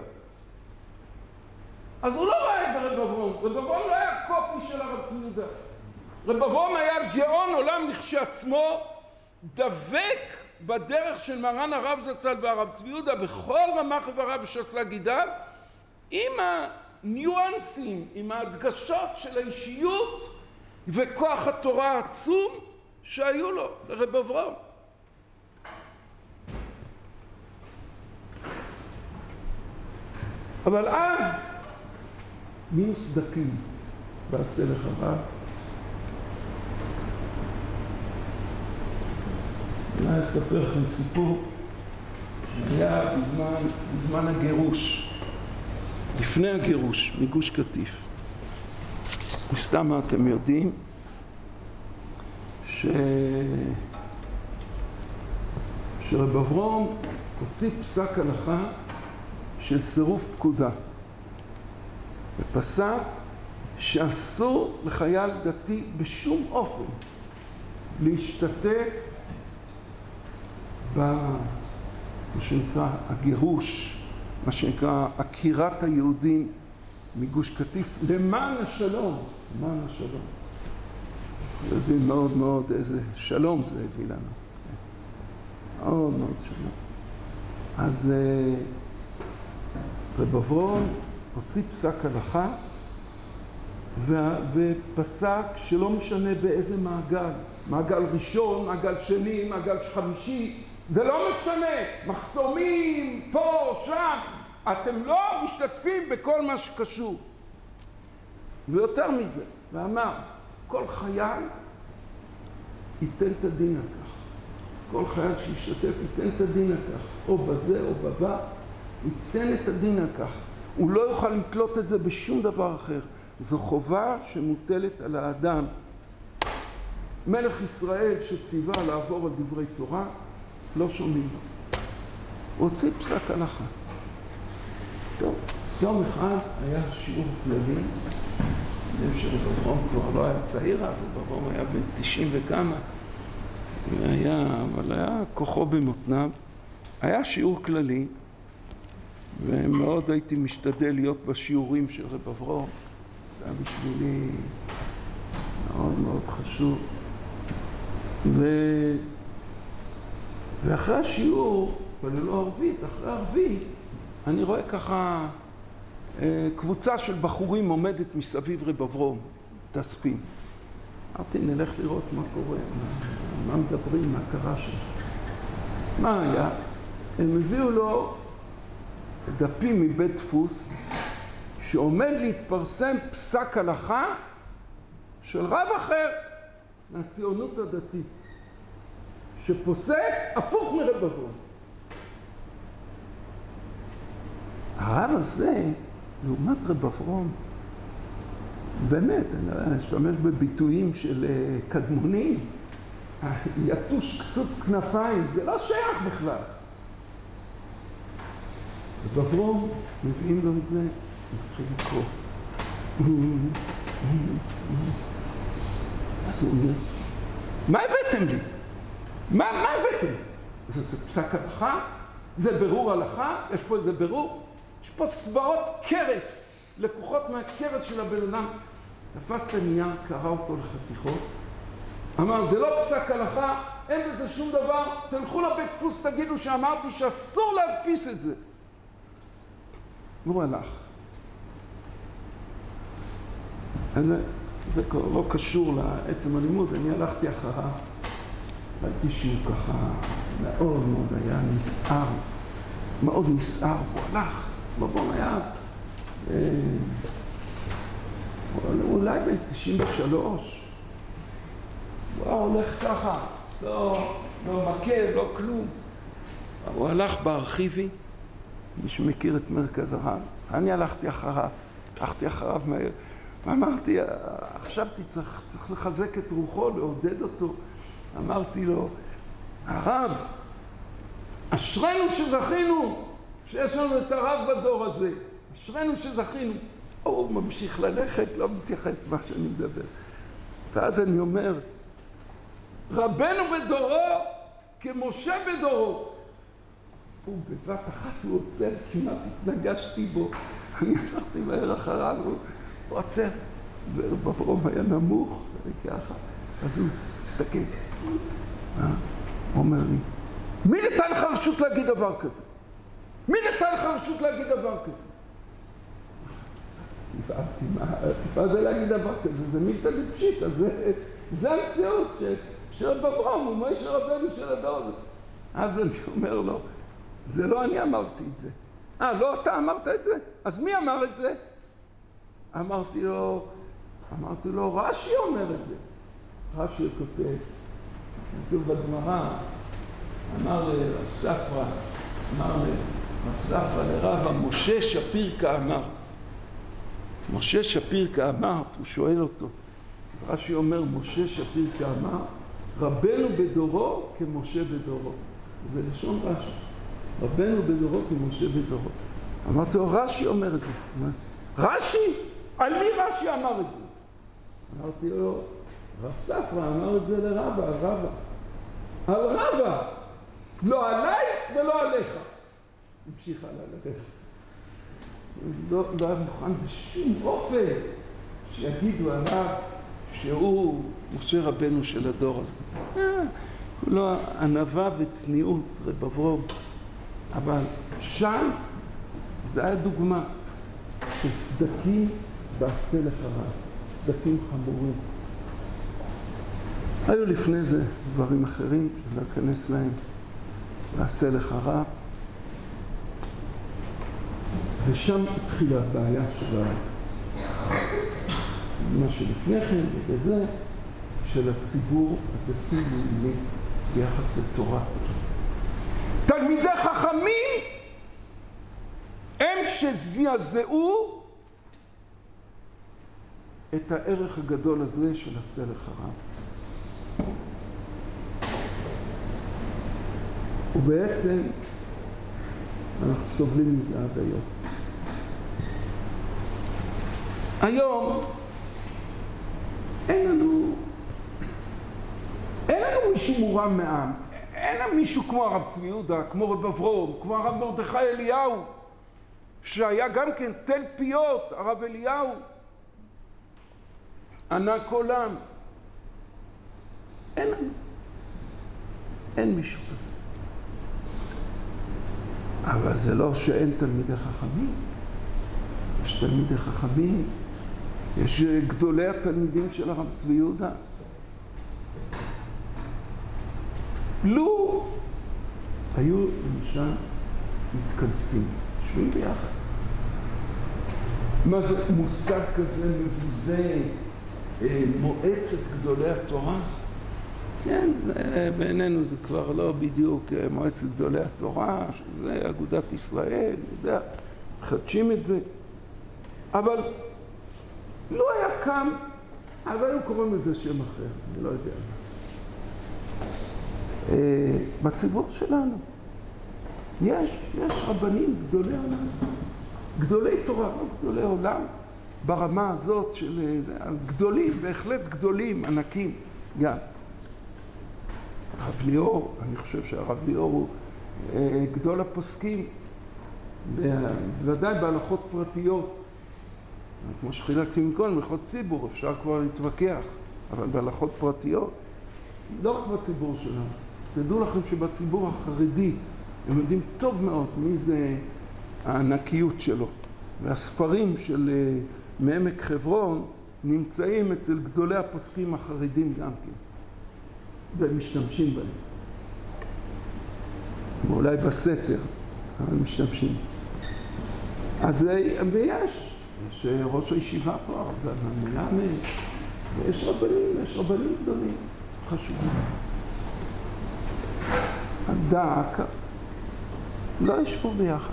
אז הוא לא ראה ברב אברום. רב אברום לא היה קופי של הרב צבי יהודה. רב אברום היה גאון עולם לכשעצמו, דבק בדרך של מרן הרב זצ"ל והרב צבי יהודה בכל רמ"ח איבריו ושס"ה גידיו, עם הניואנסים, עם ההדגשות של האישיות וכוח התורה העצום שהיו לו לרב אברום. אבל אז מי סדקים בעשה לך רב? אני אספר לכם סיפור שהיה בזמן, בזמן הגירוש, לפני הגירוש מגוש קטיף. מסתם אתם יודעים ש... שרב אברום הוציא פסק הלכה של סירוב פקודה, ופסק שאסור לחייל דתי בשום אופן להשתתף במה שנקרא הגירוש, מה שנקרא עקירת היהודים מגוש קטיף למען השלום, למען השלום. אנחנו יודעים מאוד מאוד איזה שלום זה הביא לנו. מאוד מאוד שלום. אז רב אברום הוציא פסק הלכה ופסק שלא משנה באיזה מעגל, מעגל ראשון, מעגל שני, מעגל חמישי, זה לא משנה, מחסומים, פה, שם, אתם לא משתתפים בכל מה שקשור. ויותר מזה, ואמר, כל חייל ייתן את הדין לכך. כל חייל שישתתף ייתן את הדין לכך, או בזה או בבא, ייתן את הדין לכך. הוא לא יוכל לתלות את זה בשום דבר אחר. זו חובה שמוטלת על האדם. מלך ישראל שציווה לעבור על דברי תורה, לא שומעים לו. הוא הוציא פסק הלכה. טוב, יום אחד היה שיעור כללי, שרב אברום כבר לא היה צעיר, אז רב אברום היה בן תשעים וכמה, היה, אבל היה כוחו במותניו. היה שיעור כללי, ומאוד הייתי משתדל להיות בשיעורים של רב אברום. זה היה בשבילי מאוד מאוד חשוב. ו... ואחרי השיעור התפללו ערבית, אחרי ערבית, אני רואה ככה קבוצה של בחורים עומדת מסביב רב אברום, תספים. אמרתי, נלך לראות מה קורה, מה, מה מדברים, מה קרה שם. מה היה? הם הביאו לו דפים מבית דפוס, שעומד להתפרסם פסק הלכה של רב אחר מהציונות הדתית, שפוסק הפוך מרב אברום. הרב הזה, לעומת רב אברום, באמת, אני אשתמש בביטויים של קדמונים, יתוש קצוץ כנפיים, זה לא שייך בכלל. רב אברום, מביאים לו את זה, מתחיל לקרוא. אז הוא אומר, מה הבאתם לי? מה, מה הבאתם? זה, זה פסק הלכה? זה ברור הלכה? יש פה איזה ברור? יש פה סברות קרס, לקוחות מהקרס של הבן אדם. תפס את הנייר, קרא אותו לחתיכות, אמר, זה לא פסק הלכה, אין בזה שום דבר, תלכו לבית דפוס, תגידו שאמרתי שאסור להדפיס את זה. והוא הלך. זה, זה לא קשור לעצם הלימוד, אני הלכתי אחריו, ראיתי שהוא ככה מאוד מאוד היה נסער, מאוד נסער, הוא הלך, בבון היה אז, אולי בין תשעים ושלוש, הוא הולך ככה, לא, לא מכה, לא כלום. הוא הלך בארכיבי, מי שמכיר את מרכז הרב, אני הלכתי אחריו, הלכתי אחריו מהר, ואמרתי, חשבתי, צריך, צריך לחזק את רוחו, לעודד אותו. אמרתי לו, הרב, אשרנו שזכינו, שיש לנו את הרב בדור הזה, אשרנו שזכינו. הוא ממשיך ללכת, לא מתייחס מה שאני מדבר. ואז אני אומר, רבנו בדורו כמשה בדורו. הוא בבת אחת הוא עוצר, כמעט התנגשתי בו. אני הלכתי מהר אחריו, הוא עוצר. ורב אברום היה נמוך, וככה. אז הוא הסתכל. הוא אומר לי, מי נתן לך רשות להגיד דבר כזה? מי נתן לך רשות להגיד דבר כזה? תפעלתי, מה זה להגיד דבר כזה? זה מילתא דפשיטא, זה המציאות של רב אברום, הוא מוישה רבנו של הדור הזה. אז אני אומר לו, זה לא אני אמרתי את זה. אה, לא אתה אמרת את זה? אז מי אמר את זה? אמרתי לו, אמרתי לו, רש"י אומר את זה. רש"י כותב, כתוב בגמרא, אמר לרב ספרא, אמר לרב ספרא לרבא, משה שפירקה אמר. משה שפירקה אמר, הוא שואל אותו, אז רש"י אומר, משה שפירקה אמר, רבנו בדורו כמשה בדורו. זה לשון רש"י. רבנו בדורו כמשה בדורו. אמרתי לו, רש"י אומר את זה. רש"י? על מי רש"י אמר את זה? אמרתי לו, רב ספרא אמר את זה לרבא, על רבא. על רבא. לא עליי ולא עליך. המשיך עליי ללכת. לא, לא היה מוכן בשום אופן שיגידו עליו שהוא משה רבנו של הדור הזה. הוא לא ענווה וצניעות, רב אברום. אבל שם זה היה דוגמה של סדקים בעשה לך רע, סדקים חמורים. היו לפני זה דברים אחרים שלהיכנס להם, בעשה לך רע. ושם התחילה הבעיה של מה שלפני כן, ובזה, של הציבור הדתי-לאומי ביחס לתורה. תלמידי חכמים הם שזעזעו את הערך הגדול הזה של עשה לך רע. ובעצם אנחנו סובלים מזה עד היום. היום אין לנו, אין לנו מישהו מורם מעם. אין לנו מישהו כמו הרב צבי יהודה, כמו רב אברום, כמו הרב מרדכי אליהו, שהיה גם כן תל פיות, הרב אליהו, ענק עולם. אין לנו. אין מישהו כזה. אבל זה לא שאין תלמידי חכמים. יש תלמידי חכמים, יש גדולי התלמידים של הרב צבי יהודה. לו היו למשל מתכנסים, יושבים ביחד. מה זה מושג כזה מבוזה, מועצת גדולי התורה? כן, זה, בעינינו זה כבר לא בדיוק מועצת גדולי התורה, שזה אגודת ישראל, יודע, מחדשים את זה. אבל לא היה קם, אבל היו קוראים לזה שם אחר, אני לא יודע. בציבור שלנו יש, יש רבנים גדולי עולם, גדולי תורה, לא גדולי עולם, ברמה הזאת של גדולים, בהחלט גדולים, ענקים גם. הרב ליאור, אני חושב שהרב ליאור הוא גדול הפוסקים, בוודאי בהלכות פרטיות, כמו שחילקתי מכל, בהלכות ציבור, אפשר כבר להתווכח, אבל בהלכות פרטיות, לא רק בציבור שלנו. תדעו לכם שבציבור החרדי הם יודעים טוב מאוד מי זה הענקיות שלו. והספרים של מעמק חברון נמצאים אצל גדולי הפוסקים החרדים גם כן. והם משתמשים בהם. ואולי בסתר, אבל משתמשים. אז ויש, יש ראש הישיבה פה, הרב זלמן מלמד, ויש רבנים, יש רבנים גדולים, חשובים. הדק, לא ישבו ביחד.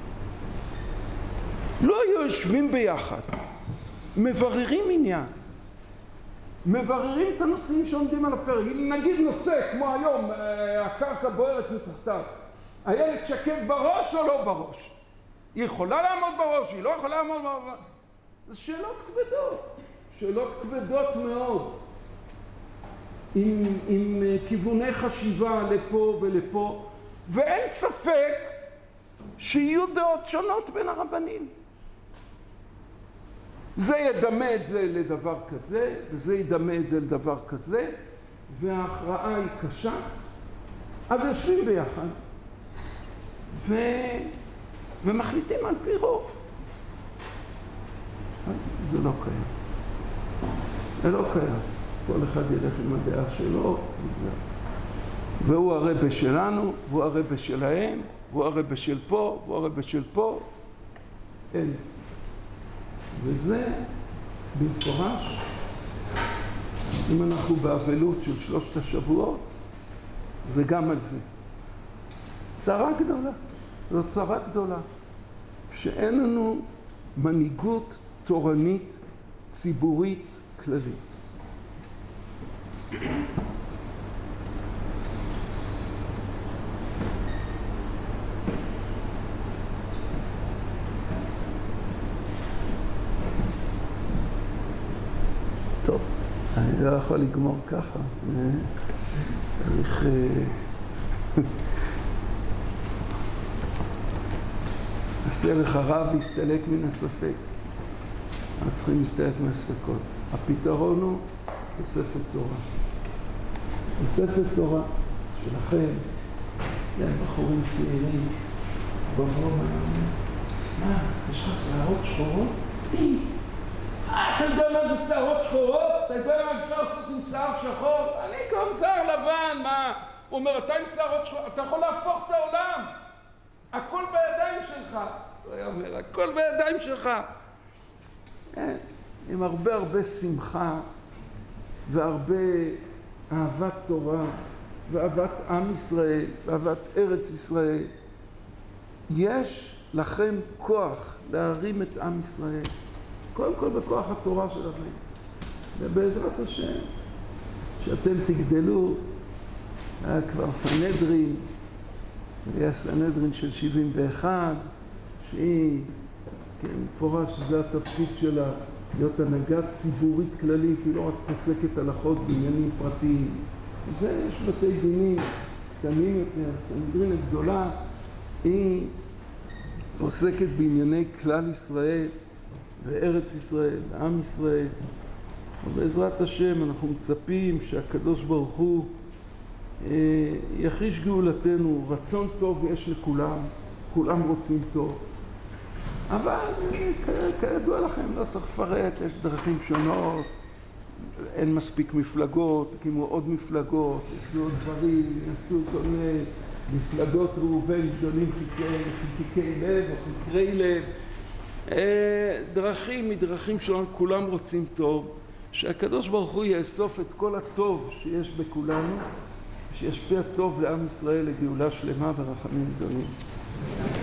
לא היו יושבים ביחד. מבררים עניין. מבררים את הנושאים שעומדים על הפרק. נגיד נושא, כמו היום, הקרקע בוערת מתחתיו. הילד שקט בראש או לא בראש? היא יכולה לעמוד בראש, היא לא יכולה לעמוד בראש. זה שאלות כבדות. שאלות כבדות מאוד. עם, עם כיווני חשיבה לפה ולפה. ואין ספק שיהיו דעות שונות בין הרבנים. זה ידמה את זה לדבר כזה, וזה ידמה את זה לדבר כזה, וההכרעה היא קשה. אז יושבים ביחד, ו... ומחליטים על פי רוב. זה לא קיים. זה לא קיים. כל אחד ילך עם הדעה שלו, וזה. והוא הרבה שלנו, והוא הרבה שלהם, והוא הרבה של פה, והוא הרבה של פה. אין. וזה במפורש, אם אנחנו באבלות של שלושת השבועות, זה גם על זה. צרה גדולה, זו צרה גדולה, שאין לנו מנהיגות תורנית ציבורית כללית. טוב, אני לא יכול לגמור ככה, צריך... עשה לך רב להסתלק מן הספק. אנחנו צריכים להסתלק מהספקות. הפתרון הוא תוספת תורה. תוספת תורה שלכם, כן, בחורים צעירים, בבוא מהאמן. מה, יש לך שערות שחורות? אתה יודע מה זה שערות שחורות? אתה יודע מה אפשר לעשות עם שיער שחור? אני גם שיער לבן, מה? הוא אומר, אתה עם שערות שחורות, אתה יכול להפוך את העולם. הכל בידיים שלך. הוא היה אומר, הכל בידיים שלך. עם הרבה הרבה שמחה והרבה אהבת תורה ואהבת עם ישראל ואהבת ארץ ישראל. יש לכם כוח להרים את עם ישראל. קודם כל בכוח התורה שלכם. ובעזרת השם, שאתם תגדלו, היה כבר סנהדרין, היה סנהדרין של שבעים ואחת, שהיא, כן, מפורש שזה התפקיד שלה, להיות הנהגה ציבורית כללית, היא לא רק פוסקת הלכות בעניינים פרטיים. זה יש בתי דינים קטנים יותר, סנהדרין הגדולה, היא פוסקת בענייני כלל ישראל וארץ ישראל, עם ישראל. ובעזרת השם אנחנו מצפים שהקדוש ברוך הוא יחיש גאולתנו, רצון טוב יש לכולם, כולם רוצים טוב. אבל כידוע לכם, לא צריך לפרט, יש דרכים שונות, אין מספיק מפלגות, כמו עוד מפלגות, יעשו עוד דברים, יעשו כל מיני מפלגות ראובן גדולים חלקיקי לב או חקרי לב. דרכים מדרכים שונות, כולם רוצים טוב, שהקדוש ברוך הוא יאסוף את כל הטוב שיש בכולנו, שישפיע טוב לעם ישראל לגאולה שלמה ורחמים גדולים.